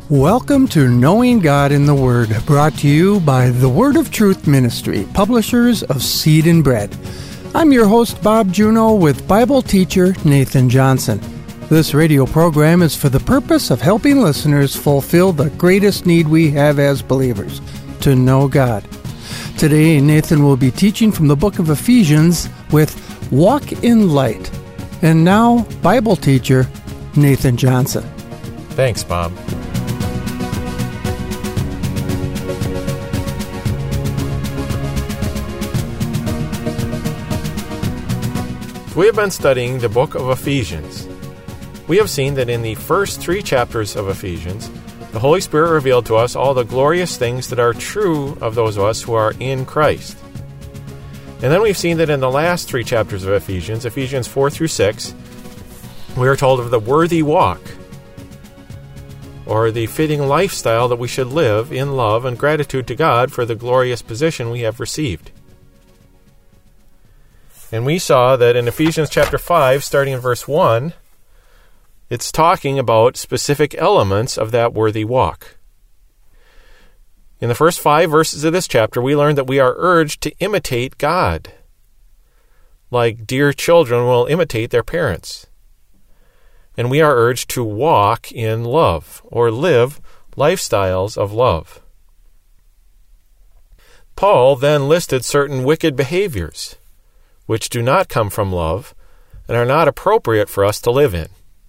Welcome to Knowing God in the Word, brought to you by the Word of Truth Ministry, publishers of Seed and Bread. I'm your host, Bob Juneau, with Bible teacher Nathan Johnson. This radio program is for the purpose of helping listeners fulfill the greatest need we have as believers, to know God. Today, Nathan will be teaching from the book of Ephesians with Walk in Light. And now, Bible teacher Nathan Johnson. Thanks, Bob. We have been studying the book of Ephesians. We have seen that in the first 3 chapters of Ephesians, the Holy Spirit revealed to us all the glorious things that are true of those of us who are in Christ. And then we've seen that in the last 3 chapters of Ephesians, Ephesians 4 through 6, we are told of the worthy walk, or the fitting lifestyle that we should live in love and gratitude to God for the glorious position we have received. And we saw that in Ephesians chapter 5, starting in verse 1, it's talking about specific elements of that worthy walk. In the first 5 verses of this chapter, we learned that we are urged to imitate God, like dear children will imitate their parents. And we are urged to walk in love, or live lifestyles of love. Paul then listed certain wicked behaviors, which do not come from love and are not appropriate for us to live in.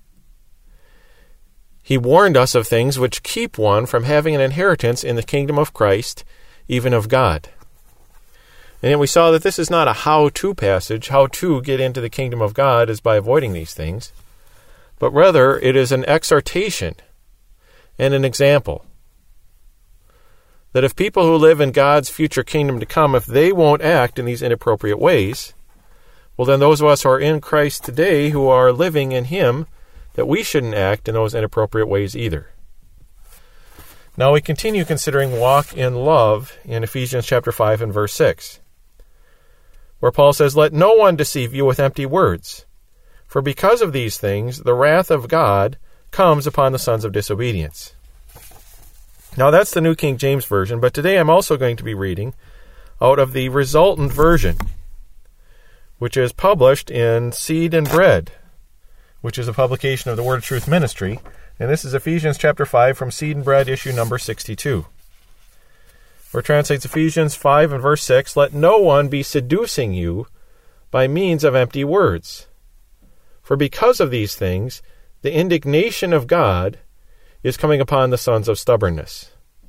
He warned us of things which keep one from having an inheritance in the kingdom of Christ, even of God. And yet we saw that this is not a how-to passage. How to get into the kingdom of God is by avoiding these things, but rather it is an exhortation and an example that if people who live in God's future kingdom to come, if they won't act in these inappropriate ways, well, then those of us who are in Christ today, who are living in Him, that we shouldn't act in those inappropriate ways either. Now we continue considering walk in love in Ephesians chapter 5 and verse 6, where Paul says, "Let no one deceive you with empty words, for because of these things the wrath of God comes upon the sons of disobedience." Now that's the New King James Version, but today I'm also going to be reading out of the resultant version, which is published in Seed and Bread, which is a publication of the Word of Truth Ministry. And this is Ephesians chapter 5 from Seed and Bread, issue number 62. Where it translates Ephesians 5 and verse 6, "Let no one be seducing you by means of empty words. For because of these things, the indignation of God is coming upon the sons of stubbornness."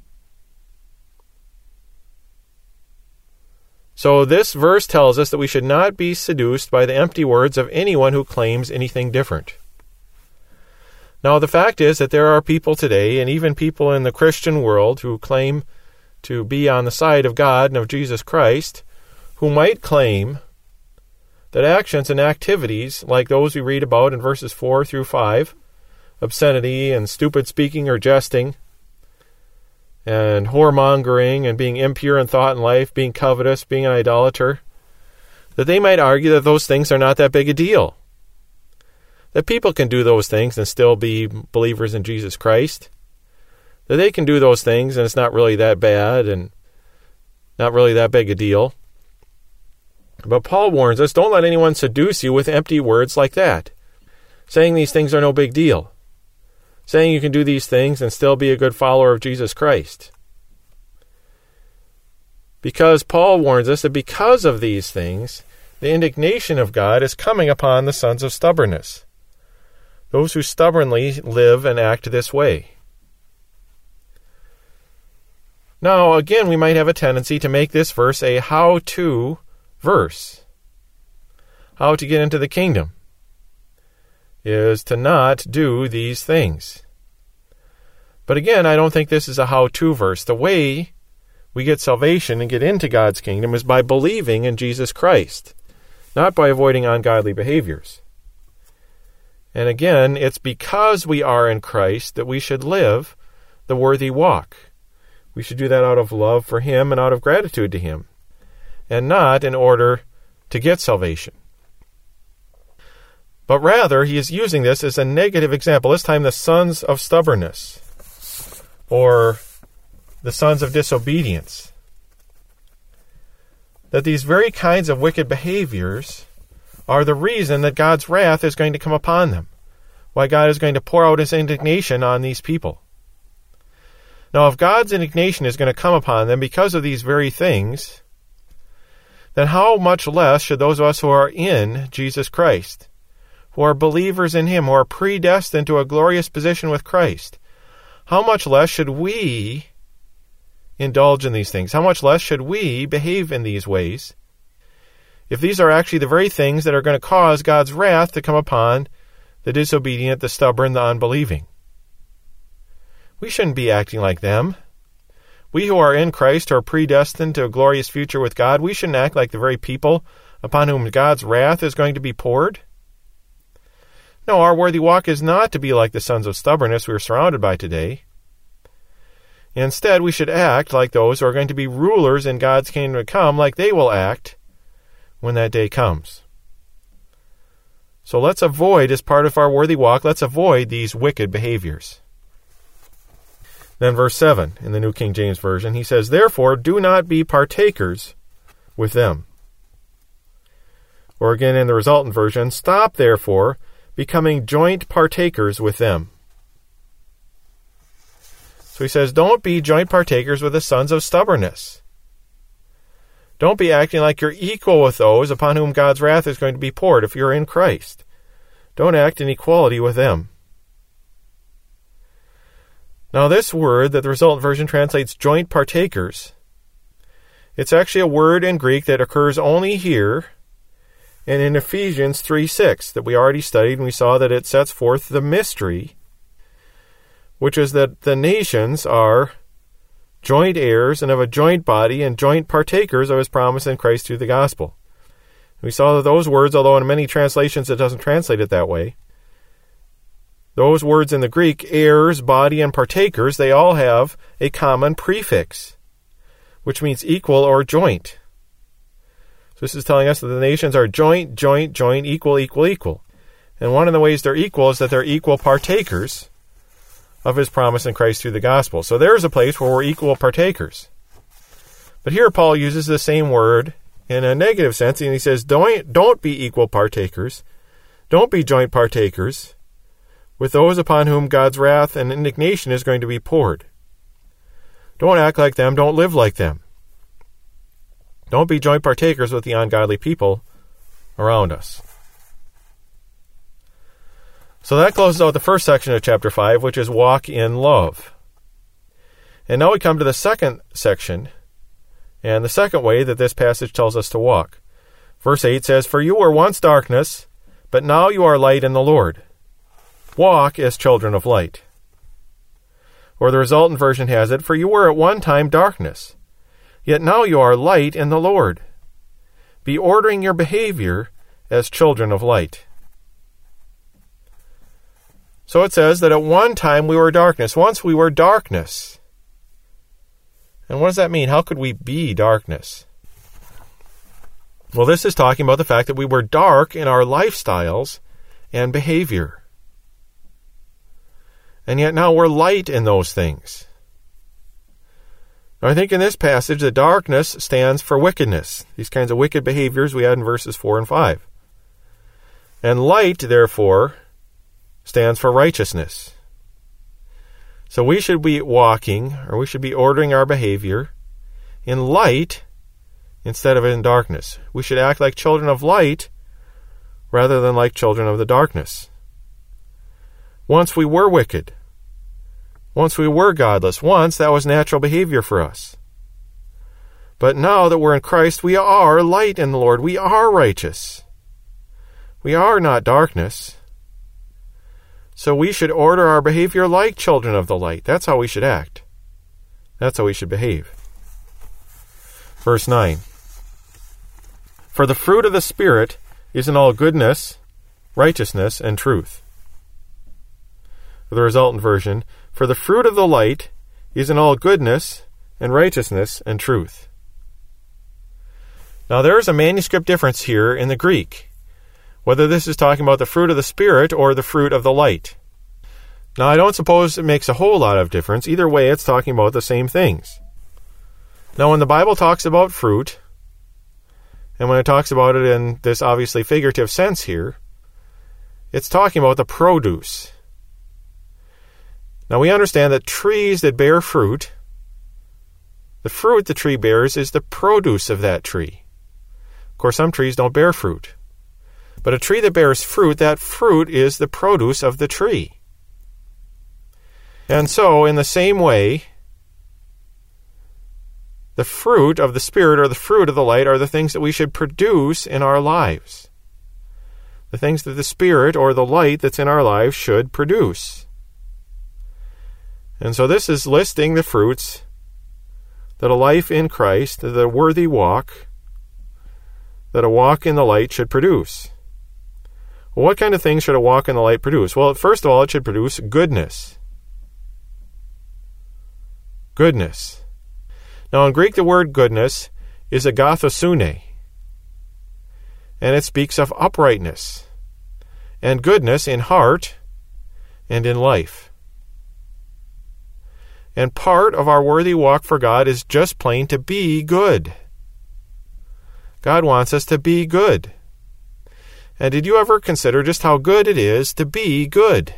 So this verse tells us that we should not be seduced by the empty words of anyone who claims anything different. Now, the fact is that there are people today, and even people in the Christian world, who claim to be on the side of God and of Jesus Christ, who might claim that actions and activities like those we read about in verses 4 through 5, obscenity and stupid speaking or jesting, and whoremongering and being impure in thought and life, being covetous, being an idolater, that they might argue that those things are not that big a deal. That people can do those things and still be believers in Jesus Christ. That they can do those things and it's not really that bad and not really that big a deal. But Paul warns us, don't let anyone seduce you with empty words like that, saying these things are no big deal, saying you can do these things and still be a good follower of Jesus Christ. Because Paul warns us that because of these things, the indignation of God is coming upon the sons of stubbornness, those who stubbornly live and act this way. Now, again, we might have a tendency to make this verse a how-to verse. How to get into the kingdom is to not do these things. But again, I don't think this is a how-to verse. The way we get salvation and get into God's kingdom is by believing in Jesus Christ, not by avoiding ungodly behaviors. And again, it's because we are in Christ that we should live the worthy walk. We should do that out of love for Him and out of gratitude to Him, and not in order to get salvation. But rather, he is using this as a negative example, this time the sons of stubbornness. or the sons of disobedience. That these very kinds of wicked behaviors are the reason that God's wrath is going to come upon them, why God is going to pour out his indignation on these people. Now, if God's indignation is going to come upon them because of these very things, then how much less should those of us who are in Jesus Christ, who are believers in him, who are predestined to a glorious position with Christ, how much less should we indulge in these things? How much less should we behave in these ways if these are actually the very things that are going to cause God's wrath to come upon the disobedient, the stubborn, the unbelieving? We shouldn't be acting like them. We who are in Christ are predestined to a glorious future with God. We shouldn't act like the very people upon whom God's wrath is going to be poured. No, our worthy walk is not to be like the sons of stubbornness we are surrounded by today. Instead, we should act like those who are going to be rulers in God's kingdom to come, like they will act when that day comes. So let's avoid, as part of our worthy walk, let's avoid these wicked behaviors. Then verse 7 in the New King James Version, he says, "Therefore do not be partakers with them." Or again in the resultant version, "Stop therefore becoming joint partakers with them." So he says, don't be joint partakers with the sons of stubbornness. Don't be acting like you're equal with those upon whom God's wrath is going to be poured if you're in Christ. Don't act in equality with them. Now this word that the resultant version translates joint partakers, it's actually a word in Greek that occurs only here and in Ephesians 3:6 that we already studied, and we saw that it sets forth the mystery, which is that the nations are joint heirs and of a joint body and joint partakers of his promise in Christ through the gospel. We saw that those words, although in many translations it doesn't translate it that way, those words in the Greek, heirs, body, and partakers, they all have a common prefix, which means equal or joint. So this is telling us that the nations are joint, joint, joint, equal, equal, equal. And one of the ways they're equal is that they're equal partakers of his promise in Christ through the gospel. So there's a place where we're equal partakers. But here Paul uses the same word in a negative sense, and he says, don't be equal partakers. Don't be joint partakers with those upon whom God's wrath and indignation is going to be poured. Don't act like them. Don't live like them. Don't be joint partakers with the ungodly people around us. So that closes out the first section of chapter 5, which is walk in love. And now we come to the second section, and the second way that this passage tells us to walk. Verse 8 says, "For you were once darkness, but now you are light in the Lord. Walk as children of light." Or the resultant version has it, "For you were at one time darkness, yet now you are light in the Lord. Be ordering your behavior as children of light." So it says that at one time we were darkness. Once we were darkness. And what does that mean? How could we be darkness? Well, this is talking about the fact that we were dark in our lifestyles and behavior. And yet now we're light in those things. Now I think in this passage, the darkness stands for wickedness. These kinds of wicked behaviors we had in verses 4 and 5. And light, therefore, stands for righteousness. So we should be walking, or we should be ordering our behavior in light instead of in darkness. We should act like children of light rather than like children of the darkness. Once we were wicked. Once we were godless. Once that was natural behavior for us. But now that we're in Christ, we are light in the Lord. We are righteous. We are not darkness. So we should order our behavior like children of the light. That's how we should act. That's how we should behave. Verse 9. "For the fruit of the Spirit is in all goodness, righteousness, and truth." The resultant version, "For the fruit of the light is in all goodness and righteousness and truth." Now there is a manuscript difference here in the Greek, whether this is talking about the fruit of the Spirit or the fruit of the light. Now, I don't suppose it makes a whole lot of difference. Either way, it's talking about the same things. Now, when the Bible talks about fruit, and when it talks about it in this obviously figurative sense here, it's talking about the produce. Now, we understand that trees that bear fruit, the fruit the tree bears is the produce of that tree. Of course, some trees don't bear fruit. But a tree that bears fruit, that fruit is the produce of the tree. And so, in the same way, the fruit of the Spirit or the fruit of the light are the things that we should produce in our lives. The things that the Spirit or the light that's in our lives should produce. And so this is listing the fruits that a life in Christ, that a worthy walk, that a walk in the light should produce. Well, what kind of things should a walk in the light produce? Well, first of all, it should produce goodness. Goodness. Now, in Greek, the word goodness is agathosune, and it speaks of uprightness and goodness in heart and in life. And part of our worthy walk for God is just plain to be good. God wants us to be good. And did you ever consider just how good it is to be good?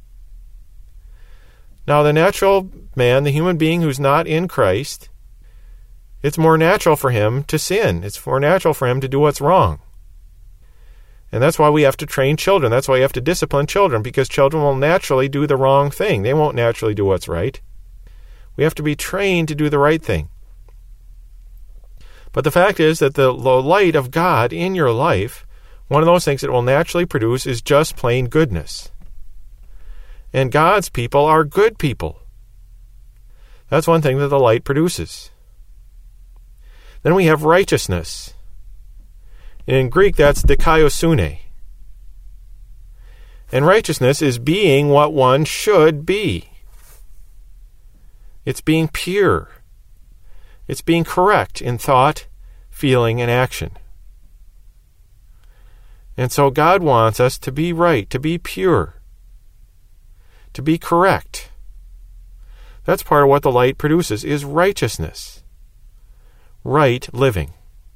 Now, the natural man, the human being who's not in Christ, it's more natural for him to sin. It's more natural for him to do what's wrong. And that's why we have to train children. That's why you have to discipline children, because children will naturally do the wrong thing. They won't naturally do what's right. We have to be trained to do the right thing. But the fact is that the light of God in your life, one of those things it will naturally produce is just plain goodness. And God's people are good people. That's one thing that the light produces. Then we have righteousness. In Greek, that's dikaiosune. And righteousness is being what one should be. It's being pure. It's being correct in thought, feeling, and action. And so God wants us to be right, to be pure, to be correct. That's part of what the light produces, is righteousness. Right living.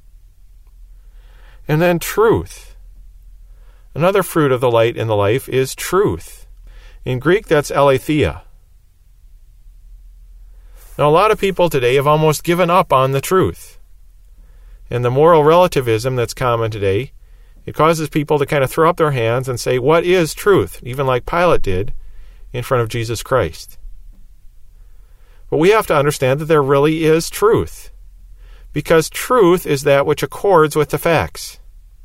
And then truth. Another fruit of the light in the life is truth. In Greek, that's aletheia. Now, a lot of people today have almost given up on the truth. And the moral relativism that's common today, it causes people to kind of throw up their hands and say, what is truth? Even like Pilate did in front of Jesus Christ. But we have to understand that there really is truth. Because truth is that which accords with the facts.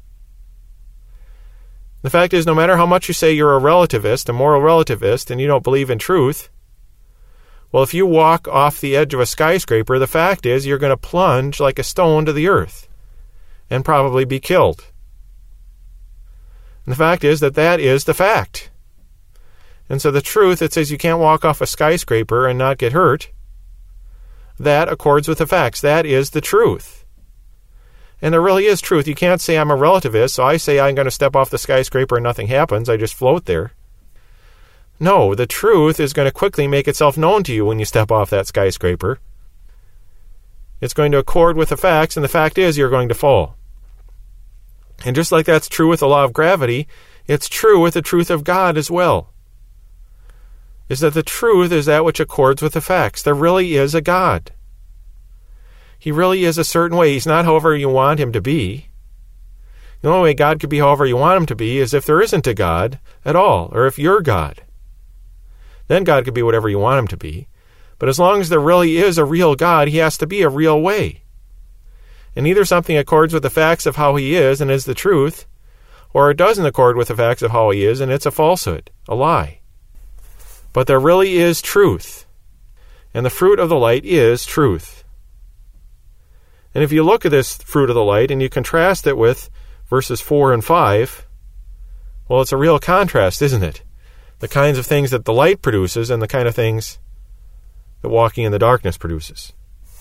The fact is, no matter how much you say you're a relativist, a moral relativist, and you don't believe in truth, well, if you walk off the edge of a skyscraper, the fact is you're going to plunge like a stone to the earth and probably be killed. And the fact is that is the fact. And so the truth that says you can't walk off a skyscraper and not get hurt, that accords with the facts. That is the truth. And there really is truth. You can't say I'm a relativist, so I say I'm going to step off the skyscraper and nothing happens. I just float there. No, the truth is going to quickly make itself known to you when you step off that skyscraper. It's going to accord with the facts, and the fact is you're going to fall. And just like that's true with the law of gravity, it's true with the truth of God as well. Is that the truth is that which accords with the facts. There really is a God. He really is a certain way. He's not however you want him to be. The only way God could be however you want him to be is if there isn't a God at all, or if you're God. Then God could be whatever you want him to be. But as long as there really is a real God, he has to be a real way. And either something accords with the facts of how he is and is the truth, or it doesn't accord with the facts of how he is and it's a falsehood, a lie. But there really is truth. And the fruit of the light is truth. And if you look at this fruit of the light and you contrast it with verses 4 and 5, well, it's a real contrast, isn't it? The kinds of things that the light produces and the kind of things that walking in the darkness produces.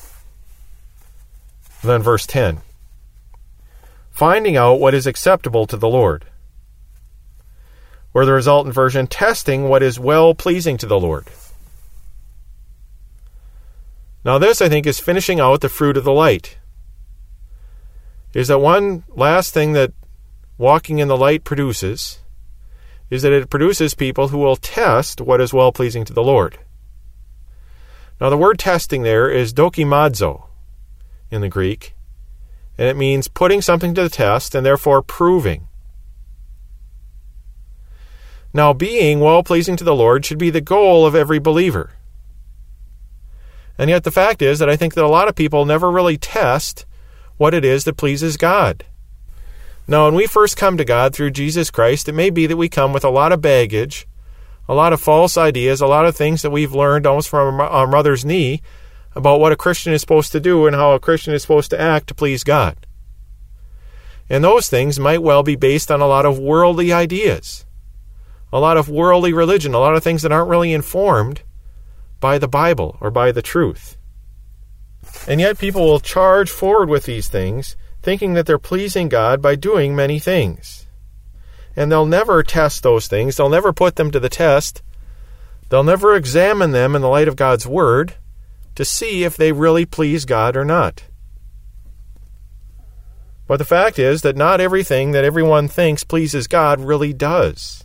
And then verse 10. Finding out what is acceptable to the Lord. Or the resultant version, testing what is well-pleasing to the Lord. Now this, I think, is finishing out the fruit of the light. Is that one last thing that walking in the light produces, is that it produces people who will test what is well-pleasing to the Lord. Now the word testing there is dokimazo in the Greek, and it means putting something to the test and therefore proving. Now being well-pleasing to the Lord should be the goal of every believer. And yet the fact is that I think that a lot of people never really test what it is that pleases God. Now, when we first come to God through Jesus Christ, it may be that we come with a lot of baggage, a lot of false ideas, a lot of things that we've learned almost from our mother's knee about what a Christian is supposed to do and how a Christian is supposed to act to please God. And those things might well be based on a lot of worldly ideas, a lot of worldly religion, a lot of things that aren't really informed by the Bible or by the truth. And yet people will charge forward with these things, thinking that they're pleasing God by doing many things. And they'll never test those things. They'll never put them to the test. They'll never examine them in the light of God's Word to see if they really please God or not. But the fact is that not everything that everyone thinks pleases God really does.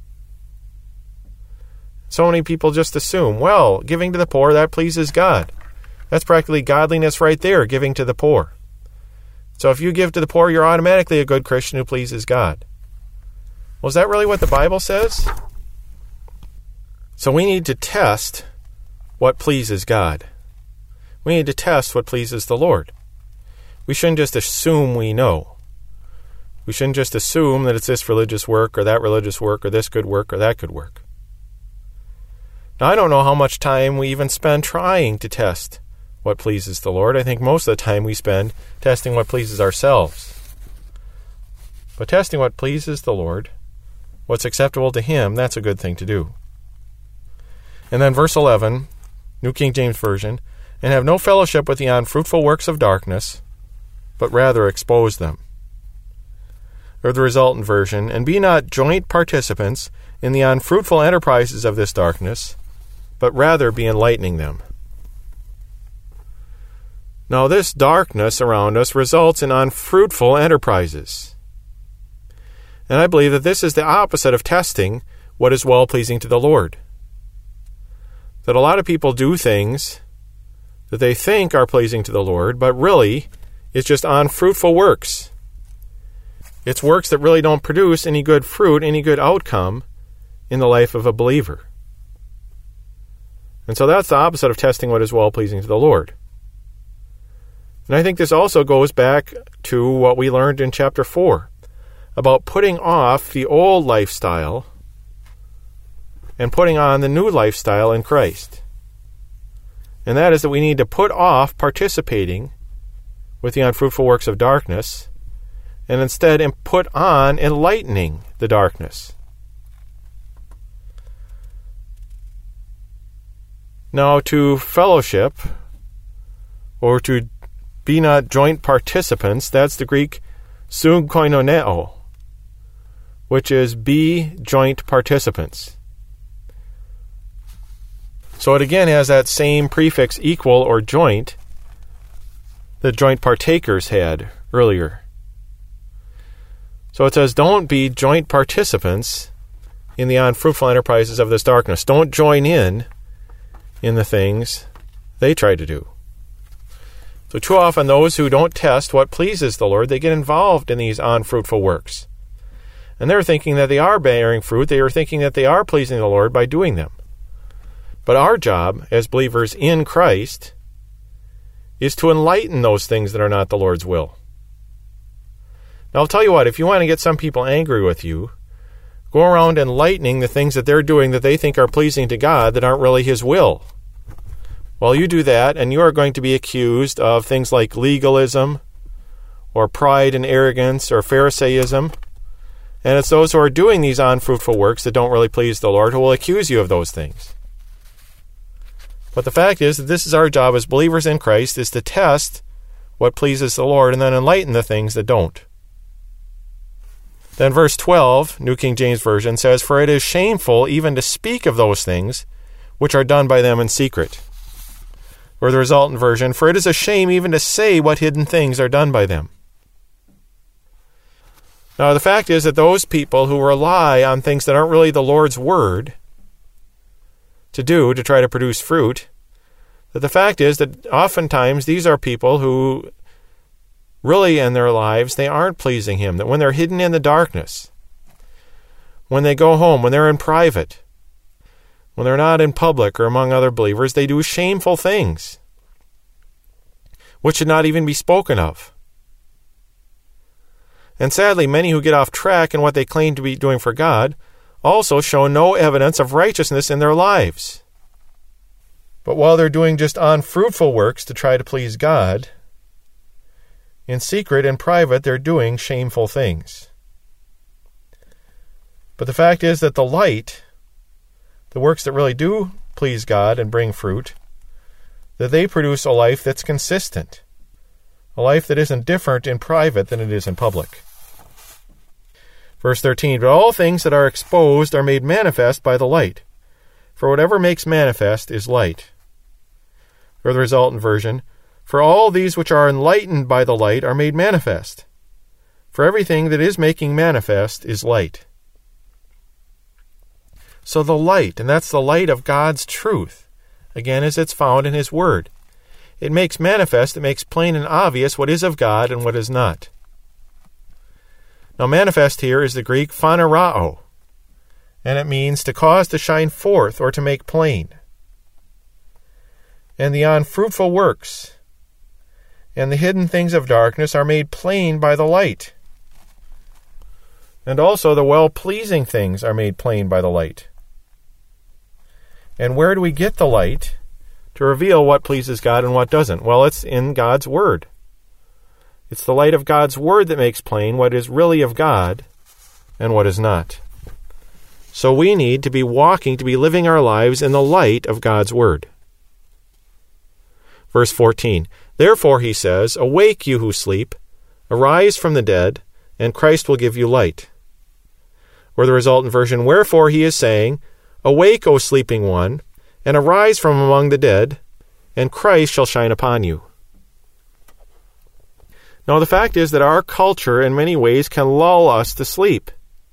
So many people just assume, well, giving to the poor, that pleases God. That's practically godliness right there, giving to the poor. So if you give to the poor, you're automatically a good Christian who pleases God. Well, is that really what the Bible says? So we need to test what pleases God. We need to test what pleases the Lord. We shouldn't just assume we know. We shouldn't just assume that it's this religious work or that religious work or this good work or that good work. Now, I don't know how much time we even spend trying to test what pleases the Lord. I think most of the time we spend testing what pleases ourselves. But testing what pleases the Lord, what's acceptable to Him, that's a good thing to do. And then verse 11, New King James Version, and have no fellowship with the unfruitful works of darkness, but rather expose them. Or the resultant version, and be not joint participants in the unfruitful enterprises of this darkness, but rather be enlightening them. Now this darkness around us results in unfruitful enterprises. And I believe that this is the opposite of testing what is well-pleasing to the Lord. That a lot of people do things that they think are pleasing to the Lord, but really it's just unfruitful works. It's works that really don't produce any good fruit, any good outcome in the life of a believer. And so that's the opposite of testing what is well-pleasing to the Lord. And I think this also goes back to what we learned in chapter 4 about putting off the old lifestyle and putting on the new lifestyle in Christ. And that is that we need to put off participating with the unfruitful works of darkness and instead put on enlightening the darkness. Now, to fellowship or to be not joint participants, that's the Greek sugkoinoneo, which is be joint participants. So it again has that same prefix equal or joint that joint partakers had earlier. So it says, don't be joint participants in the unfruitful enterprises of this darkness. Don't join in the things they try to do. So too often those who don't test what pleases the Lord, they get involved in these unfruitful works. And they're thinking that they are bearing fruit. They are thinking that they are pleasing the Lord by doing them. But our job as believers in Christ is to enlighten those things that are not the Lord's will. Now I'll tell you what, if you want to get some people angry with you, go around enlightening the things that they're doing that they think are pleasing to God that aren't really His will. Well, you do that, and you are going to be accused of things like legalism, or pride and arrogance, or Pharisaism. And it's those who are doing these unfruitful works that don't really please the Lord who will accuse you of those things. But the fact is that this is our job as believers in Christ, is to test what pleases the Lord and then enlighten the things that don't. Then verse 12, New King James Version, says, "For it is shameful even to speak of those things which are done by them in secret." Or the resultant version, "For it is a shame even to say what hidden things are done by them." Now, the fact is that those people who rely on things that aren't really the Lord's word to try to produce fruit, that the fact is that oftentimes these are people who really in their lives, they aren't pleasing Him. That when they're hidden in the darkness, when they go home, when they're in private, when they're not in public or among other believers, they do shameful things which should not even be spoken of. And sadly, many who get off track in what they claim to be doing for God also show no evidence of righteousness in their lives. But while they're doing just unfruitful works to try to please God, in secret and private, they're doing shameful things. But the fact is that the light, the works that really do please God and bring fruit, that they produce a life that's consistent, a life that isn't different in private than it is in public. Verse 13, "But all things that are exposed are made manifest by the light, for whatever makes manifest is light." Or the resultant version, "For all these which are enlightened by the light are made manifest. For everything that is making manifest is light." So the light, and that's the light of God's truth, again, as it's found in His Word. It makes manifest, it makes plain and obvious what is of God and what is not. Now, manifest here is the Greek phanerao, and it means to cause to shine forth or to make plain. And the unfruitful works and the hidden things of darkness are made plain by the light. And also the well-pleasing things are made plain by the light. And where do we get the light to reveal what pleases God and what doesn't? Well, it's in God's Word. It's the light of God's Word that makes plain what is really of God and what is not. So we need to be living our lives in the light of God's Word. Verse 14, "Therefore," he says, "awake, you who sleep, arise from the dead, and Christ will give you light." Or the resultant version, "Wherefore," he is saying, "Awake, O sleeping one, and arise from among the dead, and Christ shall shine upon you." Now, the fact is that our culture in many ways can lull us to sleep.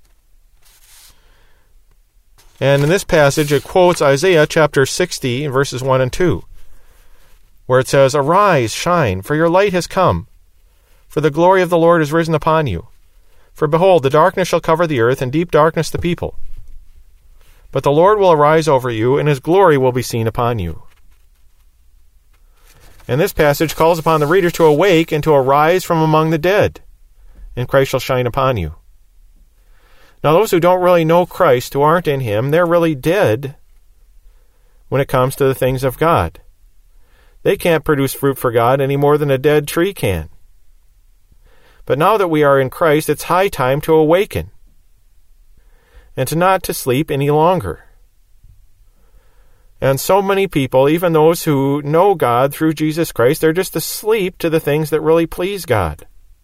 And in this passage, it quotes Isaiah chapter 60, verses 1 and 2, where it says, "Arise, shine, for your light has come, for the glory of the Lord is risen upon you. For behold, the darkness shall cover the earth, and deep darkness the people. But the Lord will arise over you, and His glory will be seen upon you." And this passage calls upon the reader to awake and to arise from among the dead, and Christ shall shine upon you. Now, those who don't really know Christ, who aren't in Him, they're really dead when it comes to the things of God. They can't produce fruit for God any more than a dead tree can. But now that we are in Christ, it's high time to awaken and to not to sleep any longer. And so many people, even those who know God through Jesus Christ, they're just asleep to the things that really please God.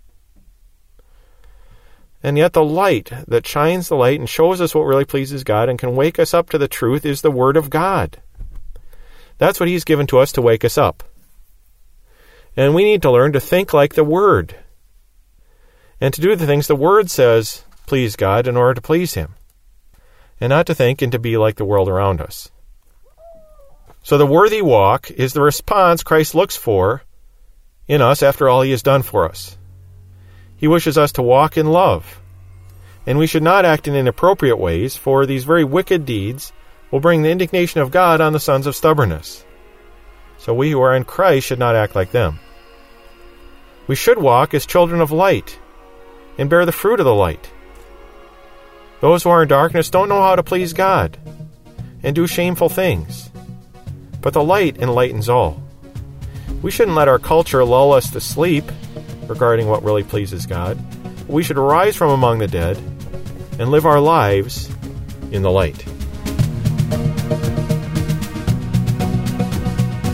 And yet the light that shines the light and shows us what really pleases God and can wake us up to the truth is the Word of God. That's what He's given to us to wake us up. And we need to learn to think like the Word, and to do the things the Word says please God in order to please Him, and not to think and to be like the world around us. So the worthy walk is the response Christ looks for in us after all He has done for us. He wishes us to walk in love, and we should not act in inappropriate ways, for these very wicked deeds will bring the indignation of God on the sons of stubbornness. So we who are in Christ should not act like them. We should walk as children of light and bear the fruit of the light. Those who are in darkness don't know how to please God and do shameful things, but the light enlightens all. We shouldn't let our culture lull us to sleep regarding what really pleases God. We should arise from among the dead and live our lives in the light.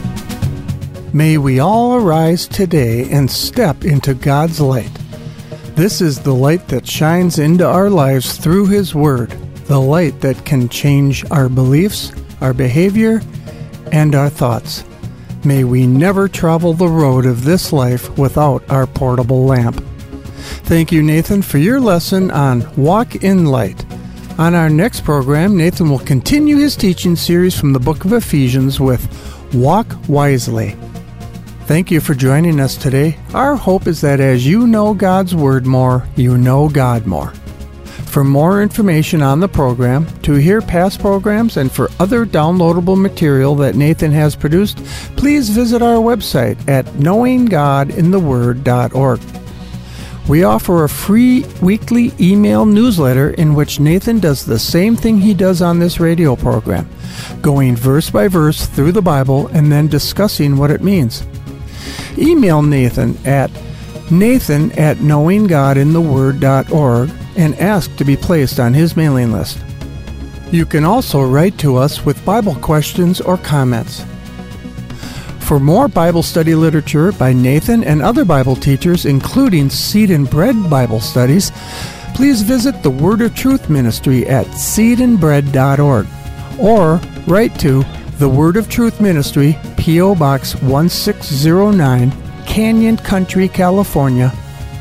May we all arise today and step into God's light. This is the light that shines into our lives through His Word, the light that can change our beliefs, our behavior, and our thoughts. May we never travel the road of this life without our portable lamp. Thank you, Nathan, for your lesson on Walk in Light. On our next program, Nathan will continue his teaching series from the book of Ephesians with Walk Wisely. Thank you for joining us today. Our hope is that as you know God's Word more, you know God more. For more information on the program, to hear past programs, and for other downloadable material that Nathan has produced, please visit our website at knowinggodintheword.org. We offer a free weekly email newsletter in which Nathan does the same thing he does on this radio program, going verse by verse through the Bible and then discussing what it means. Email Nathan at knowinggodintheword.org and ask to be placed on his mailing list. You can also write to us with Bible questions or comments. For more Bible study literature by Nathan and other Bible teachers, including Seed and Bread Bible studies, please visit the Word of Truth Ministry at seedandbread.org or write to the Word of Truth Ministry, P.O. Box 1609, Canyon Country, California,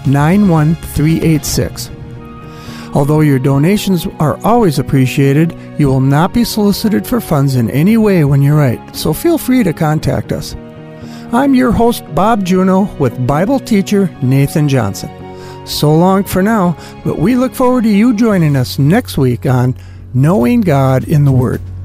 91386. Although your donations are always appreciated, you will not be solicited for funds in any way when you write, so feel free to contact us. I'm your host, Bob Juno, with Bible teacher Nathan Johnson. So long for now, but we look forward to you joining us next week on Knowing God in the Word.